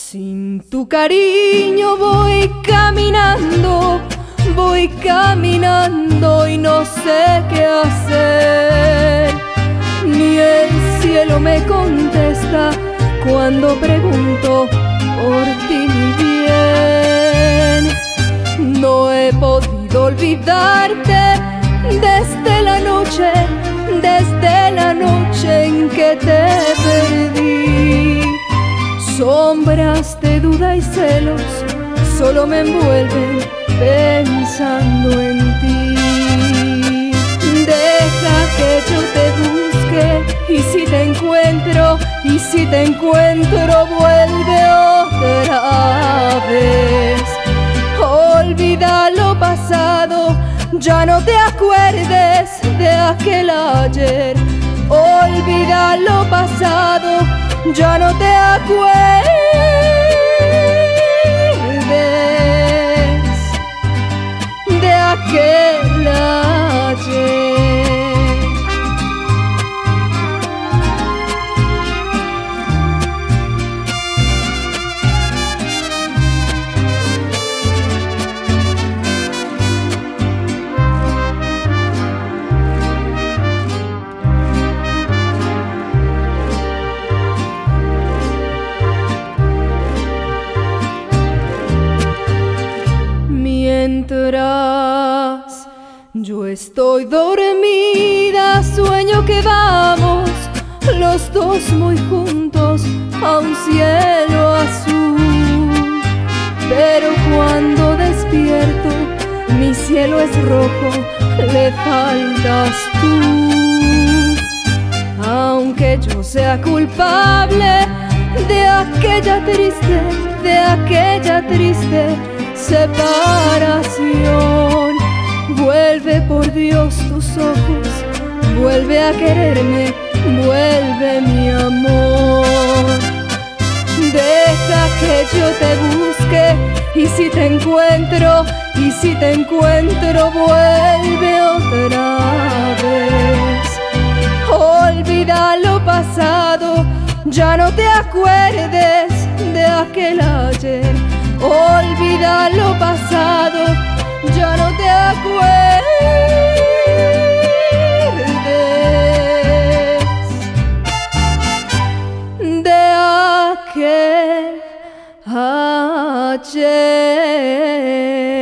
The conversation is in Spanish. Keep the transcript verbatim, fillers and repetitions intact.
Sin tu cariño voy caminando, voy caminando y no sé qué hacer. Ni el cielo me contesta cuando pregunto por ti, mi bien. No he podido olvidarte desde la noche, desde la noche en que te perdí. Sombras de duda y celos solo me envuelven pensando en ti. Deja que yo te busque y si te encuentro, y si te encuentro vuelve otra vez. Olvida lo pasado, ya no te acuerdes de aquel ayer. Olvida lo pasado, ya no te acuerdes de aquel ayer. Mientras yo estoy dormida, sueño que vamos los dos muy juntos a un cielo azul. Pero cuando despierto, mi cielo es rojo, le faltas tú. Aunque yo sea culpable de aquella triste, de aquella triste separación, vuelve por Dios tus ojos, vuelve a quererme, vuelve mi amor. Deja que yo te busque y si te encuentro, y si te encuentro vuelve otra vez. Olvida lo pasado, ya no te acuerdes de aquel ayer. Olvida lo pasado, ya no te acuerdes de aquel ayer.